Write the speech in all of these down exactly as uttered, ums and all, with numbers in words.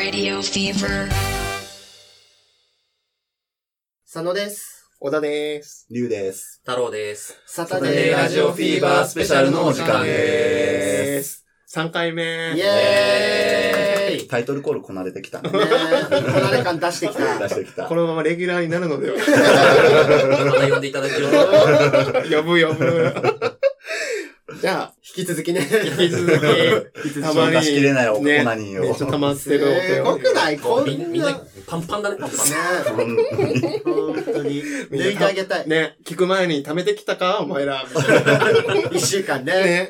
Radio Fever 佐野です。 小田です。 龍です。 太郎です。 サタデーラジオフィーバースペシャルのお時間です。 さんかいめ。 イエーイ。 タイトルコールこなれてきたね。 ねえ。こなれ感出してきた。 出してきた。 このままレギュラーになるのでは。 また呼んでいただける呼ぶ呼ぶ。じゃあ、 引き続きね。 引き続き、たまに。 出しきれないオね、 ナニーを。 めっちゃ溜まってるお手を。 すごくないこんな。 みんな、パンパンだね、パンパン。 ね本当に。抜いてあげたい。 ね、聞く前に溜めてきたかお前ら。 一週間ね。 ね。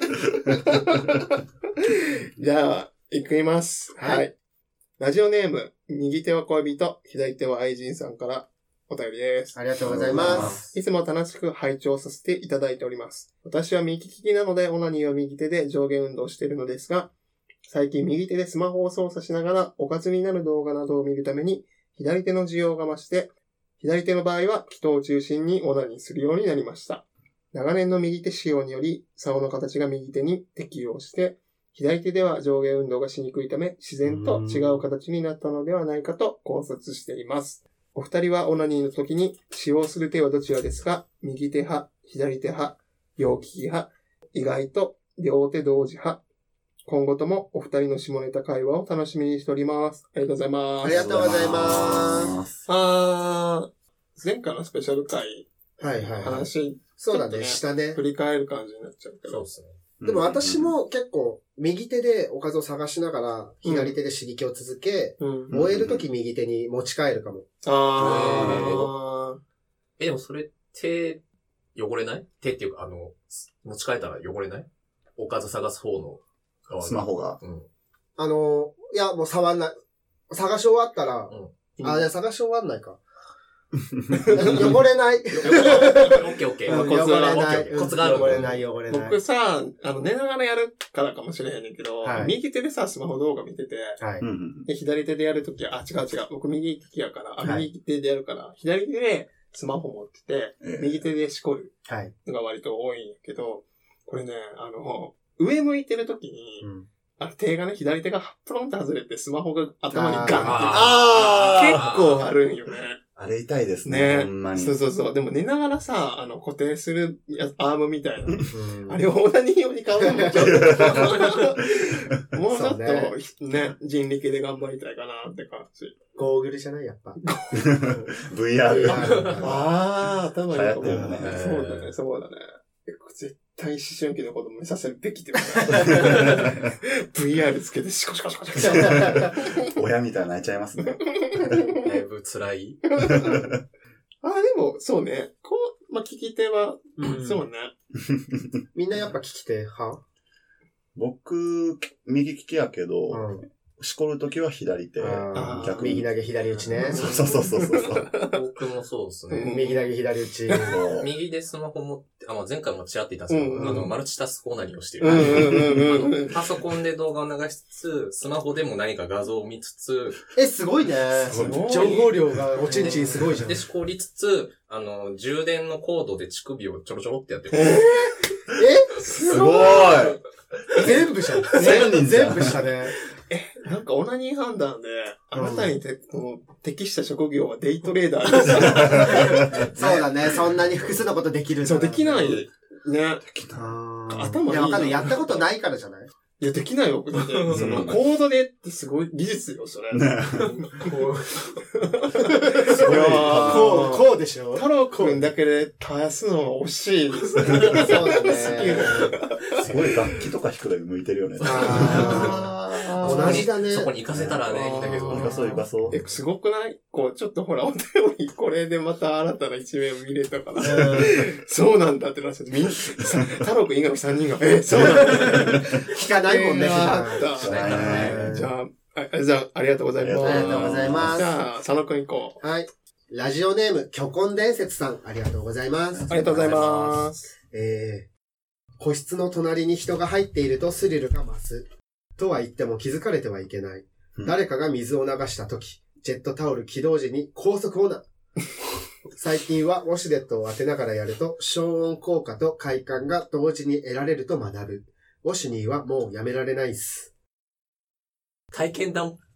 じゃあ、いきます。 はい。 はい。ラジオネーム、右手は恋人、左手は愛人さんからお便りです。 ありがとうございます。 いつも楽しく拝聴させていただいております。私は右利きなので、オナニーは右手で上下運動しているのですが、最近右手でスマホを操作しながらおかずになる動画などを見るために、左手の需要が増して、左手の場合は祈祷を中心にオナニーするようになりました。長年の右手使用により、竿の形が右手に適応して、左手では上下運動がしにくいため、自然と違う形になったのではないかと考察しています。お二人はオナニーの時に使用する手はどちらですか？右手派、左手派、両利き派、意外と両手同時派。今後ともお二人の下ネタ会話を楽しみにしております。ありがとうございます。 ありがとうございます。 あー、前回のスペシャル回、 はいはいはい。 話、 そうだね、下ね。 振り返る感じになっちゃうけど。 そうですね。 でも私も結構、右手でおかずを探しながら、左手で刺激を続け、 うん、 燃えるとき右手に持ち帰るかも。 あー、 なるほど。 え、でもそれ、手、汚れない手っていうか、あの、持ち替えたら汚れないおかず探す方の側スマホが。 うん。 あの、いや、もう触んない。探し終わったら、 うん、 あ、いや、探し終わんないか。汚れない。 オッケーオッケー。 うんコツが汚れない。 コツがある。 汚れない、汚れない。 僕さ、あの、寝ながらやるからかもしれへんねんけど、 はい右手でさ、スマホ動画見てて、 はい。 で、左手でやるときは、あ、違う違う、僕右利きやから、あ、 はい右手でやるから、左手でスマホ持ってて、 ええ右手でしこるはい。 のが割と多いんやけど、これね、あの、上向いてるときに、 うんあの手がね、左手がプロンと外れて、スマホが頭にガンって。 あー結構あるんよね。 あれ痛いですね。 ねほんまに。 そうそうそう。でも寝ながらさ、あの、固定するやアームみたいな。 うんあれをオナニー用に買うのもちょっと、もうちょっとね、ね、人力で頑張りたいかなって感じ。 ゴーグルじゃないやっぱ。 ブイアール。 ああ、頭いいかも。 流行ってるねそうだね、そうだね。絶対思春期の子供にさせるべきって ブイアール つけてシコシコシコシコシコ。 親みたいに泣いちゃいますね。 だいぶ辛い。 ああ、でも、そうね。こう、まあ、聞き手は、 うんそうね。 みんなやっぱ聞き手派僕、右利きやけど、 うん。 しこるときは左手。 あー逆に。 右投げ左打ちね。 そうそうそうそうそう。 僕もそうですね。 右投げ左打ち。 そう右でスマホ持って、あ、まあ、前回もちらっと言ったんですけど、 うんうんあの、マルチタスクオナニーをしていうんうんる。 うんうんあのパソコンで動画を流しつつ、スマホでも何か画像を見つつ、 え、すごいね。 すごい情報量がおちんちんすごいじゃん。 で、しこりつつ、あの、充電のコードで乳首をちょろちょろってやってる。 えすごい全部した。 千人じゃん全部したね。 なんかオナニー判断で、あなたにて、この適した職業はデイトレーダーです。 そうだね。そんなに複数のことできるんだそう、できない。ね。 あー頭いいいや、わかんない。やったことないからじゃないいや、できないよ。だって、その、コードでってすごい技術よ、それ。 ねこう、 すごい。 こう、こうでしょ太郎くんだけで絶やすのは惜しいですね。 そうだね。 すごい楽器とか弾くのに向いてるよね。 あー同じだね。 そこに行かせたらね、いいんだけど。 行かそう行かそう。 え、すごくないこう、ちょっとほら、お便り、これでまた新たな一面を見れたから。そうなんだってなっちゃって、みんな、さ太郎くん以外の三人が、え、そうなんだ聞かないもんね、 えー普段あったしないからね。 じゃあ、あ、じゃあ、ありがとうございます。 ありがとうございますじゃあ、佐野くん行こう。 はい。ラジオネーム、虚婚伝説さん、ありがとうございます。 ありがとうございます。 えー、個室の隣に人が入っているとスリルが増す。とは言っても気づかれてはいけない。 うん誰かが水を流したとき、ジェットタオル起動時に高速オナ。最近はウォシュレットを当てながらやると、消音効果と快感が同時に得られると学ぶ。ウォシュニーはもうやめられないっす。 体験談っ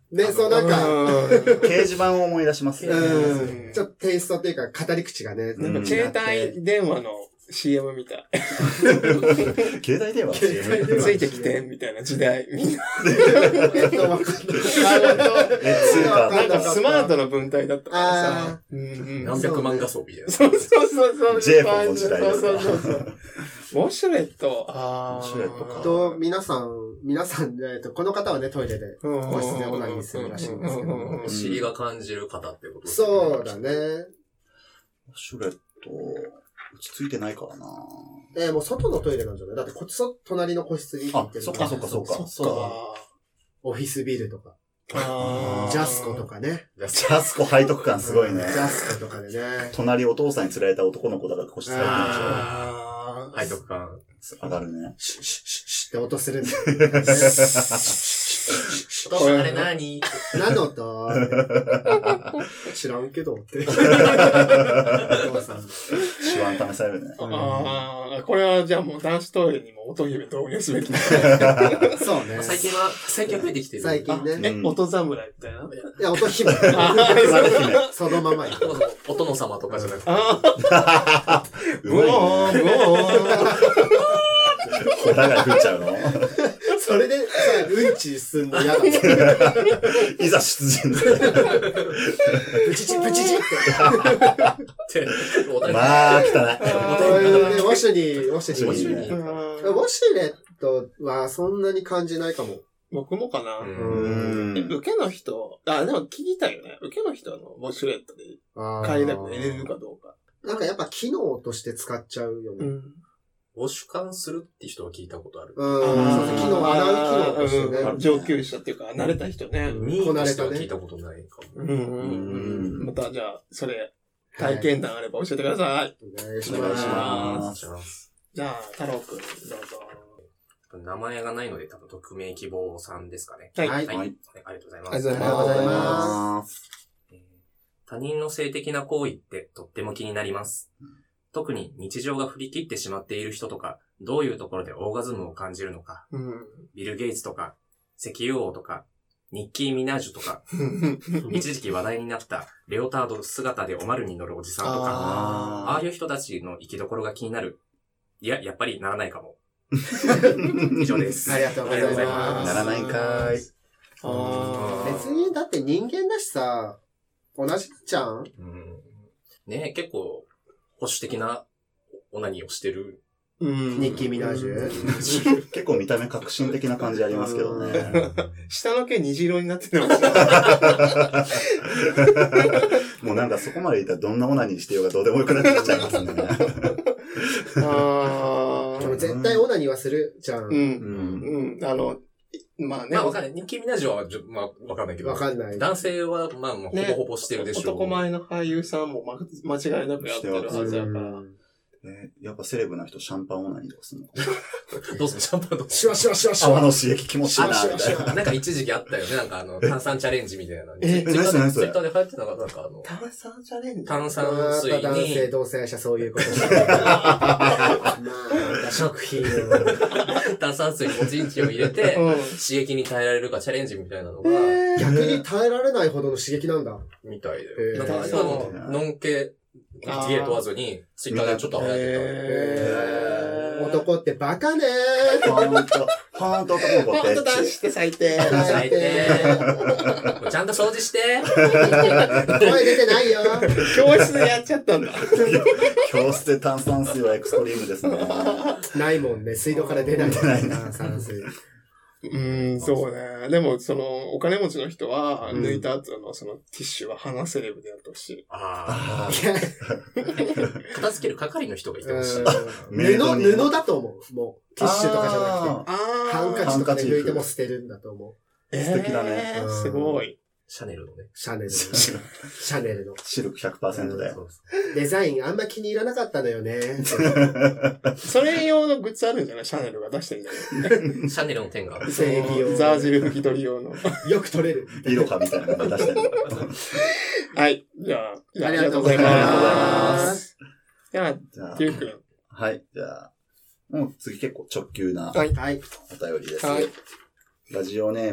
ね、そうなんか、 掲示板を思い出しますね。 うん。ちょっとテイストっていうか、語り口がね、 なんか携帯電話の シーエム みたい。 携帯電話携帯電話ついてきて、みたいな時代。みんな。 えっと、わかんない。 え、つうか、 なんかスマートな文体だったからあさ。うんうん何百万画素みたいな。 そうそうそうそう。 ジェイフォンの時代ですそうそうそう。ウォシュレット。ああ。 ウォシュレットかと、皆さん、皆さん、えっと、この方はね、トイレで、個室でオナニーするらしいんですけど。 うんお尻が感じる方ってことですね。 そうだね。 ウォシュレット、落ち着いてないからな。 えー、もう外のトイレなんじゃない？だってこっちそ、隣の個室に行ってるあそっかそっかそっかそっか。 オフィスビルとか、 あージャスコと。かね。 ジャスコ背徳感すごいね。 ジャスコとかでね。 隣お父さんに連れられた男の子だから個室入ってるんでしょ。 あー背徳感。 上がるね。 シュッシュッシュッシュって音するんだよね。 あれ何何の音知らんけどって。お父さん。 手腕試されるね。 ああ、これはじゃあもう男子トイレにも音姫導入すべきだ。 そうね。 最近は、最近は増えてきてる。 最近ね。 え、 うん音侍みたいな。 いや、音姫。 あそのままに。 お殿様とかじゃなくて。 あー、 うまいブオーン、 ね。 ブオーン。 お互い振っちゃうのそれでさ、うんちすんの嫌だ。 いざ出陣で。 ブチチ、ブチチって。 ってお互いまあ、汚い。 そういうね、ウォシュに、ウォシュに。 ウォシュにウォシュレットはそんなに感じないかも。 僕もかな。 ううんん。 受けの人、あ、でも聞きたいよね。受けの人のウォシュレットであー快楽で入れるかどうか。 なんかやっぱ機能として使っちゃうよね。 ん。 ウォシュ缶するって人は聞いたことある。 うん。そうあーそう機能、洗う機能としてね。 うん上級者っていうか、慣れた人ね。 ミーとしては聞いたことないかも。 うんうんうん。またじゃあ、それ、体験談あれば教えてください。 お願いしお願いしま。 ますします。 じゃあ、太郎くん、どうぞ。 名前がないので多分匿名希望さんですかね。 はい。 はいはい。 はいありがとうございます。 ありがとうありがとうございますえー他人の性的な行為ってとっても気になります。特に日常が振り切ってしまっている人とか、どういうところでオーガズムを感じるのか、 うん。 ビル・ゲイツとか、石油王とか、ニッキー・ミナージュとか、一時期話題になったレオタード姿でおまるに乗るおじさんとか、あああいう人たちの生きどころが気になる。いや、やっぱりならないかも。以上です。 ありがとうございますありがとうございますならないんかーい。 あー。 別に、だって人間だしさ、同じじゃん。 うんねえ、結構、保守的なオナニーをしてる。 うん。 ニッキー・ミナージュ。 結構見た目革新的な感じありますけどね。 下の毛虹色になっててます。 もうなんかそこまでいったらどんなオナニーしてようがどうでもよくなってきちゃいますね。 あー。 でも絶対オナニーはするじゃん。 う。 うんん。 うん。あの、まあね。 まあわかんない。ニッキー・ミナージュはじょ、まあわかんないけど。 わかんない。 男性は、まあ、もうほぼほぼしてるでしょう。 男前の俳優さんも、ま、間違いなくやってるはずやから。 ねやっぱセレブな人シャンパンオナニーとかするのどうするシャンパンとシュワシュワシュワシュワ。 泡の刺激気持ちいいな、みたいな。 なんか一時期あったよね。なんかあの、炭酸チャレンジみたいな。 えツイッターで、 何それ何それツイッターで流行ってたのが、なんかあの、 炭酸チャレンジ炭酸やっ水ぱ男性に、 同性者そういうことしてる。まあ、食品を。 炭酸水におちんちんを入れて、 うん。 刺激に耐えられるかチャレンジみたいなのが、 逆に耐えられないほどの刺激なんだ。 みたいへーで。なんか、今の、ノン系、ゲイ問わずに、ツイッターでちょっと流行ってへー男ってバカねほんと、ほんと男の子ってほんと男子って最低。 た。最低。ちゃんと掃除して。 声出てないよ。 教室でやっちゃったんだ。 教室で炭酸水はエクストリームですね。 ないもんね。水道から出ない出ないなな、酸水。 うーん、そうね。でも、その、お金持ちの人は、 うん抜いた後のそのティッシュは鼻セレブでやってほしい。 あいや、 あ。片付ける係の人がいてほしい。 うんメイドに布、布だと思う。もう、ティッシュとかじゃなくて。 あハンカチとかでハンカチ拭いても捨てるんだと思う。 えー素敵だねうんすごい。 シャネルのね。 シャネルの。 シシャネルの。 シルク ひゃくパーセント で。 そうそデザインあんま気に入らなかったのよね。 それ用のグッズあるんじゃないシャネルが出してるんじゃなうシャネルの点が。 い正義用ザージル拭き取り用の。 よく取れる。 色かみたいなの出してる。 はい。じゃあ、じゃあありがとうございます。 じゃあ、 じゃありゅうくん。 はい。じゃあ、もう次結構直球なはい。 はい。 お便りです。 はいラジオネーム、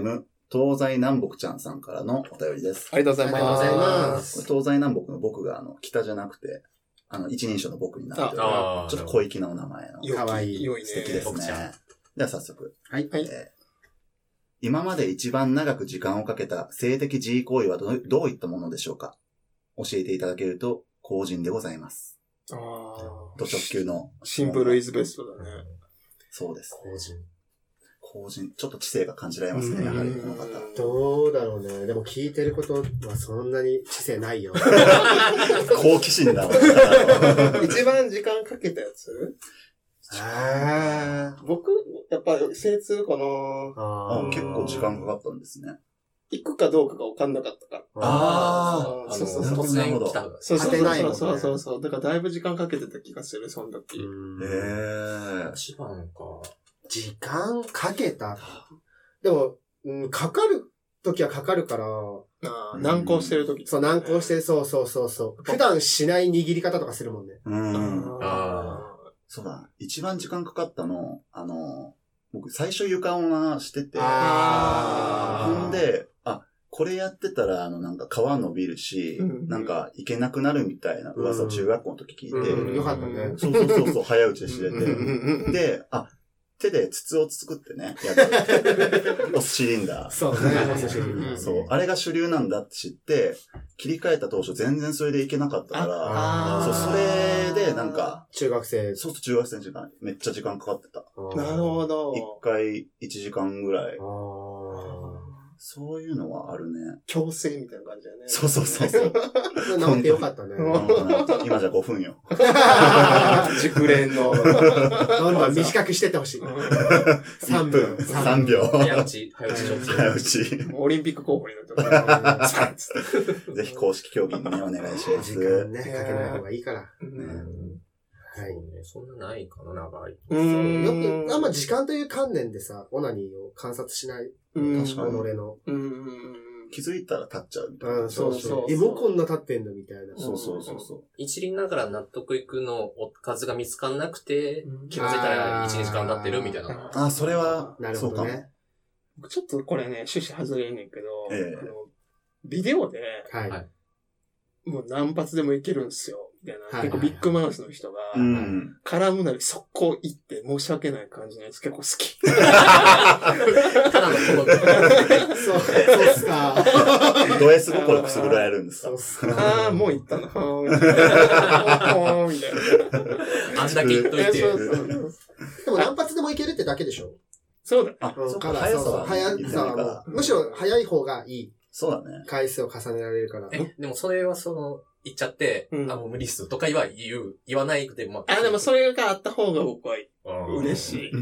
東西南北ちゃんさんからのお便りです。 ありがとうございます。 ありがとうございます。 これ東西南北の僕があの、北じゃなくて、あの、一人称の僕になってる。 あちょっと小粋なお名前の。 かわいい。 良いね。 素敵です僕ちゃんね。では早速。 はい。 はいえー今まで一番長く時間をかけた性的自慰行為はどうどういったものでしょうか？教えていただけると、後人でございます。 ああ。 と直球の。 シンプルイズベストだね。 そうです。 後人。 後人。ちょっと知性が感じられますね、やはりこの方。 どうだろうね。でも聞いてることはそんなに知性ないよ。 好奇心だもん。 一番時間かけたやつあ僕、やっぱ精通かなああ結構時間かかったんですね。 行くかどうかが分かんなかったから。 ああそうそうそうの、突然来た。 そうそう当てないもんねそうそうそう。だからだいぶ時間かけてた気がする、その時。 へえ。 一番か。 時間かけた。でも、うん、かかる時はかかるから、 ああ、難航してる時。 そう、難航してる、そうそうそうそう。普段しない握り方とかするもんね。 うん。 あそうだ。一番時間かかったの、あの、僕最初床オナしてて、 あーほんで、あ、これやってたら、あの、なんか皮伸びるし、 うんなんかいけなくなるみたいな噂を中学校の時聞いて、 うんよかったね。 そうそうそうそう、早打ちで知れうんうんうんうんて、で、あ、手で筒を作ってね、やる。オスシリンダー。 そうね、お寿司に。 そう。あれが主流なんだって知って、切り替えた当初全然それでいけなかったから、 あそう、それでなんか、 中学生。 そうすると中学生の時間、めっちゃ時間かかってた。 なるほど。 一回いちじかんぐらい。 あーそういうのはあるね。 強制みたいな感じだね。 そうそうそうそう。 治ってよかったね。 うん今じゃごふんよ。 熟練の。 どんどん短くしてってほしい。さんぷん。 さんびょう。 早打ち、早打ち上手。 早打ち。 オリンピック候補になってます。 ぜひ公式競技にね、お願いします。 時間ね、かけない方がいいから。 うんはい。 そうね、そんなないかな、長い。 うよんく、あんま時間という観念でさ、オナニーを観察しない。 うん確か己の。 うん気づいたら立っちゃうみたいな。 うん、そうそうそ。 そううえ、もうこんな立ってんのみたいな。 そうそうそうそう。 一輪ながら納得いくのおかずが見つかんなくてうん、 気がついたらいち、にじかん経ってるみたいな。 あ、それは、 なるそうかも。 ほどね。 ちょっとこれね、趣旨外れんねんけど、 ええあのビデオで、 はい。 はいもう何発でもいけるんすよ。みたいな。 はい結構ビッグマウスの人が、 うん。 絡むなり速攻行って申し訳ない感じのやつ結構好き。 ただの好み。 そう、そうっすか。 ド S 心くすぐられるんですかそうっすか。 ああ、もう行ったの。はーみたいな。みたいな。 あんだけ言っといて。 そうそうそうでも何発でもいけるってだけでしょ。 そうだね。 あ、そっか、 から速さはそうそう速言ってさないからは。むしろ速い方がいい。 そうだね。 回数を重ねられるから。 え、でもそれはその、言っちゃって、 うんあ、もう無理っすとか言わ言う、言わないくても。 あ、でもそれがあった方が僕はうん嬉しい。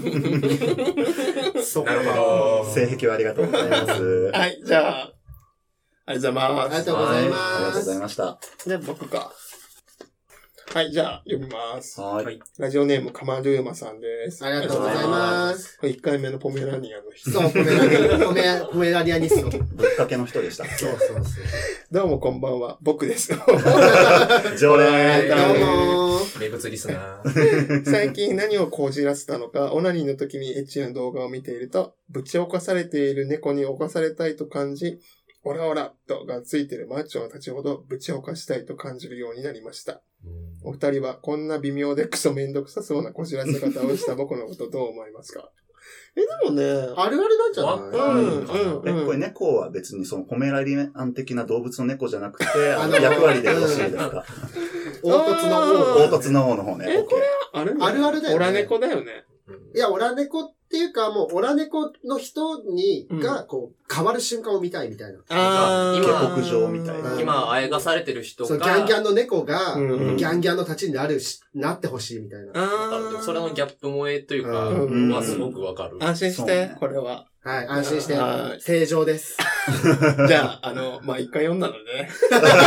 そうなるほど。 性癖はありがとうございます。 はい、じゃあ、ありがとうございます。 ありがとうございますありがとうございました。 で、僕か。はい、じゃあ、読みます。 は。 はいい。 ラジオネーム、カマドゥーマさんです。 ありがとうございます。 これいっかいめのポメラニアンの人。 そう、ポメラニア、ポメ、ポメラニアニスト。 ぶっかけの人でした。 そうそうそう。 どうもこんばんは、僕です。 常連。 はい、どうもー。 名物リスナー。 最近何をこじらせたのか、オナニーの時にエッチな動画を見ていると、ぶち犯されている猫に犯されたいと感じ、オラオラとがついているマッチョの立ちほどぶち犯したいと感じるようになりました。お二人はこんな微妙でクソめんどくさそうなこじらせ方をした僕のことどう思いますか？え、でもね、 あるあるなんじゃないわかうん、 るかなうん、うん。 え、これ猫は別にそのポメラリアン的な動物の猫じゃなくて、あのあの役割でよろしいですか？ 凹凸のうん王。 凹凸の王の方ね。 え OK あるあるあるだよねオラ猫だよね。 いや、オラ猫っていうか、もう、オラ猫の人に、 うんが、こう、変わる瞬間を見たいみたいな。 あー今下克上みたいな。 今、あえがされてる人そう、 が、 ギャンギャンの猫が、 うんギャンギャンの立ちになるし、なってほしいみたいな。 あーそれのギャップ萌えというか、 うんはすごくわかる。 安心してそうね、 これは。 はい、安心しては。い正常です。 じゃあ、あの、まあ、一回読んだのでね。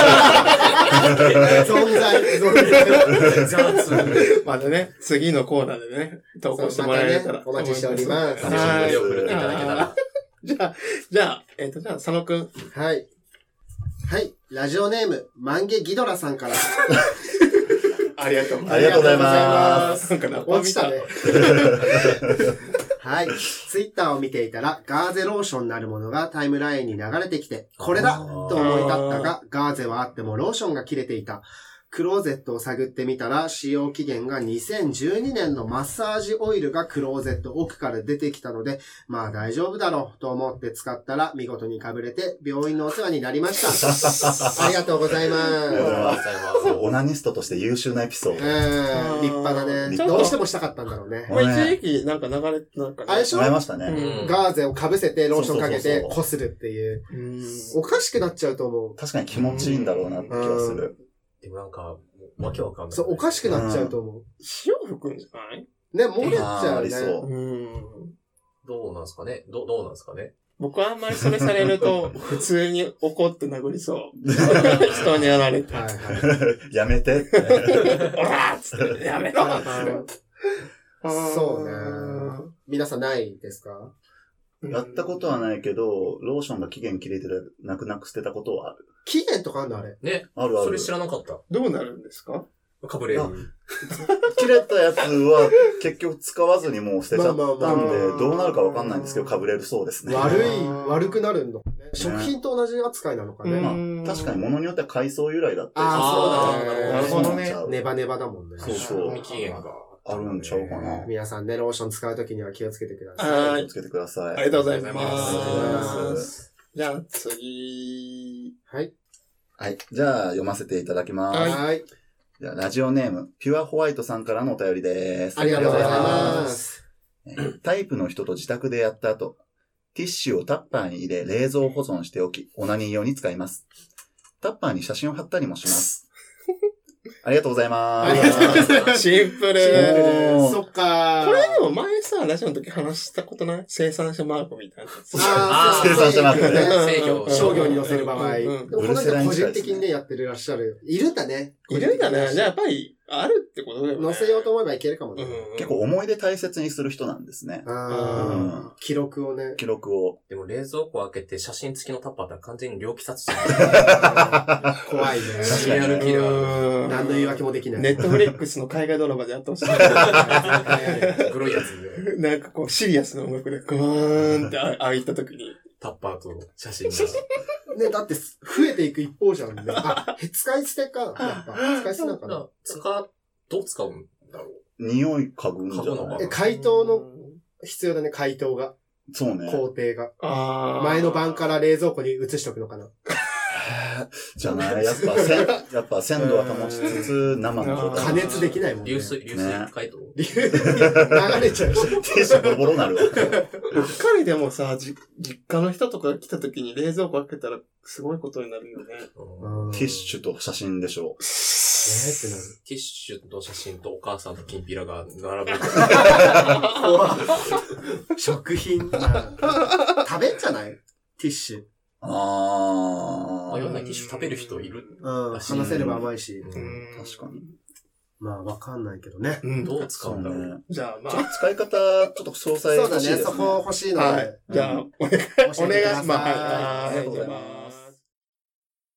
存在、存在。 雑。 またね、次のコーナーでね、投稿してもらえたら、 そうまたねお待ちしております楽しみはいに送っていただけたら。 じゃあ、じゃあ、えっ、と、じゃあ、佐野くん。 はい。はい。ラジオネーム、マンゲギドラさんから。 ありがとうありがとうございます。 なんかな、 落ちたね。 はい。ツイッターを見ていたら、ガーゼローションなるものがタイムラインに流れてきて、これだと思い立ったが、ガーゼはあってもローションが切れていた。クローゼットを探ってみたら、使用期限がにせんじゅうにねんのマッサージオイルがクローゼット奥から出てきたので、まあ大丈夫だろうと思って使ったら見事に被れて病院のお世話になりました。ありがとうございます。 ありがとうございます。 オナニストとして優秀なエピソード。 うん、立派だね。 立派どうしてもしたかったんだろうね。 これ一時期なんか流れ、なんかね。 あれでしょもらいましたね。 うん、 ガーゼを被せてローションかけてそうそうそうそうこするっていう。 うん、 おかしくなっちゃうと思う。 確かに気持ちいいんだろうなって気がする。 でもなんか、わけわかんない。 そう、おかしくなっちゃうと思う。 潮吹くんじゃない？ ね、漏れちゃうね。 あーありそううん。 どうなんすかねど、どうなんすかね僕はあんまりそれされると、普通に怒って殴りそう。人にやられて。 はいはい。 やめてって。 オラーっつって、やめろっつって。 そうね。皆さんないですか？ やったことはないけど、ローションが期限切れてる、なくなく捨てたことはある。 期限とかあるのあれ。 ね。 あるある。 それ知らなかった。 どうなるんですか？ かぶれる。 切れたやつは結局使わずにもう捨てちゃったんで、 まあまあまあどうなるかわかんないんですけど、かぶれるそうですね。 悪いあー、 悪くなるのかね。食品と同じ扱いなのかね。 まうんあ、確かに物によっては海藻由来だったりあーそうだねなるほどねそうなんちゃうネバネバだもんね。 そうそう賞味期限が。 あるんちゃうかな。 皆さんね、ローション使うときには気をつけてください。 はい気をつけてください。 ありがとうございまありがとうございますす。じゃあ次。 はい。 はい。じゃあ、読ませていただきます。 はいはい。 じゃあ、ラジオネーム、ピュアホワイトさんからのお便りです。 ありがとうございあまりす。 がとうございます。タイプの人と自宅でやった後、ティッシュをタッパーに入れ冷蔵保存しておき、オナニー用に使います。タッパーに写真を貼ったりもします。ありがとうございます。 ありがとうございます。 シンプル。 シンプおールそっかー。 これでも前さ、ラジオの時話したことない？生産者マークみたいなやつ。 あー生産者マークね制御商業に載せる場合。 うんでうんもこの人個人的にね、やってるらっしゃる。いるんだね。 いるんだね。じゃあやっぱり、あるってことだよね。 載せようと思えばいけるかもね。 うん結構思い出大切にする人なんですね。 あー記録をね。 記録を。 でも冷蔵庫開けて写真付きのタッパーって完全に猟奇殺人。 怖いね。 シリアルキラー。 うん何の言い訳もできない。 ネットフリックスの海外ドラマでやってほしい。 黒いやつで、 なんかこう、シリアスな音楽で、グーンって開いた時に。 タッパーと写真が。 ね、だって増えていく一方じゃんね。あ、使い捨てか。やっぱ、使い捨てなのかな。 使、どう使うんだろう。 匂い嗅ぐんじゃない嗅ぐのかえ、解凍の必要だね、解凍が。 そうね。 工程が。 あー前の晩から冷蔵庫に移しとくのかな。 じゃない。やっぱ、せんやっぱ鮮度は保ちつつ、生の状態。 加熱できないもんね。 流水、流水解凍、 流流れちゃうし。 ティッシュボロボロなるわ。 うっかりでもさ、じ、実家の人とかが来た時に冷蔵庫開けたらすごいことになるよね。 うんティッシュと写真でしょえーってなる。 ティッシュと写真とお母さんときんぴらが並ぶ。 食品。あ食べんじゃないティッシュ。 ああ、いろんなティッシュ食べる人いる。 うん。話せれば甘いし。 うんうん確かに。 まあ、わかんないけどね。 うん。 どう使うんだろう。 ね。 じゃあまちょっとあ、 使い方、ちょっと詳細そうだね。 欲しいですね。 そこ欲しいので。 はい。じゃあ、お願い、お教えてください願いします。はい。 ありがとうございます。